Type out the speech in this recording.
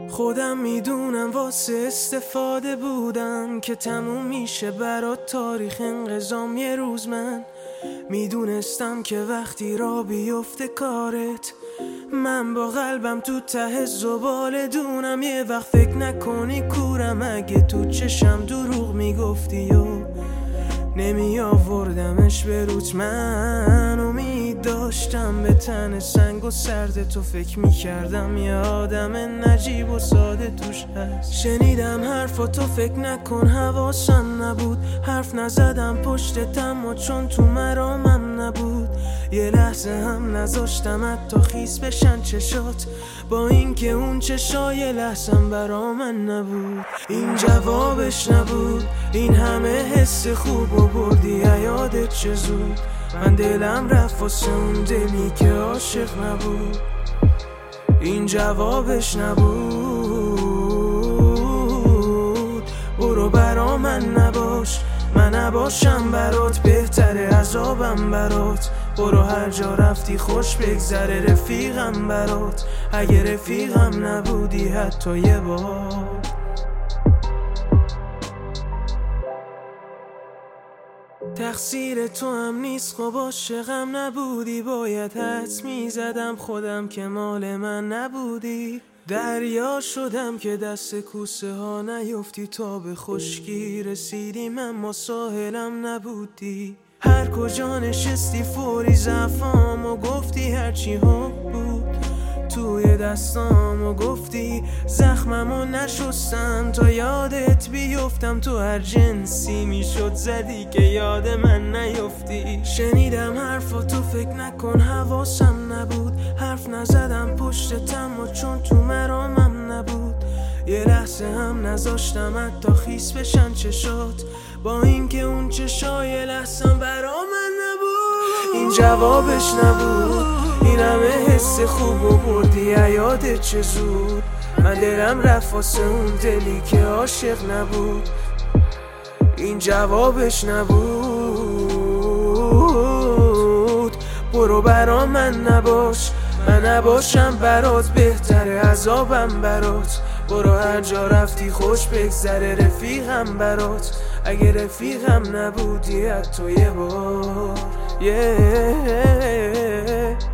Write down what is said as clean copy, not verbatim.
خودم میدونم واسه استفاده بودم که تموم میشه برات تاریخ انقضام یه روز. من میدونستم که وقتی را بیفته کارت، من با قلبم تو ته زباله دونم. یه وقت فکر نکنی کورم اگه تو چشم دروغ میگفتی و نمی آوردمش به روت. من امید داشتم به تن سنگ و سرد تو، فکر میکردم یه آدم نجیب و ساده توش هست. شنیدم حرفاتو فکر نکن حواسم نبود، حرف نزدم پشتتم و چون تو مرامم نبود. یه لحظه هم نذاشتم حتی خیس بشن چشات، با اینکه اون چشای لحظم برا من نبود. این جوابش نبود، این همه حس خوب و بردی یادت چه زود. من دلم رفت واسه اون دلی که عاشق نبود. این جوابش نبود. برو برا من نباش، من نباشم برات بهتره عذابم برات. برو هر جا رفتی خوش بگذره رفیقم برات، اگه رفیقم نبودی حتی یه بار. تقصیر تو هم نیست خب عاشقم نبودی، باید حدس میزدم خودم که مال من نبودی. دریا شدم که دست کوسه ها نیفتی، تا به خشکی رسیدیم اما ساحلم نبودی. هر کجا نشستی فوری ضعفام و گفتی هرچی هم بود توی دستام و گفتی زخممو نشستم تا یادت بیفتم. تو هر جنسی میشد زدی که یاد من نیفتی. شنیدم حرفاتو فکر نکن حواسم نبود، حرف نزدم پشتتم و چون تو مرامم نبود. یه لحظه هم نذاشتم حتی خیس بشن چشات، با اینکه اون چشای لحظم برا من نبود. این جوابش نبود، این همه حس خوب و بردی یادت چه زود. من دلم رفت واسه اون دلی که عاشق نبود. این جوابش نبود. برو برا من نباش، من نباشم برات بهتره عذابم برات. برو هر جا رفتی خوش بگذره رفیقم برات، اگه رفیقم نبودی حتی یه بار.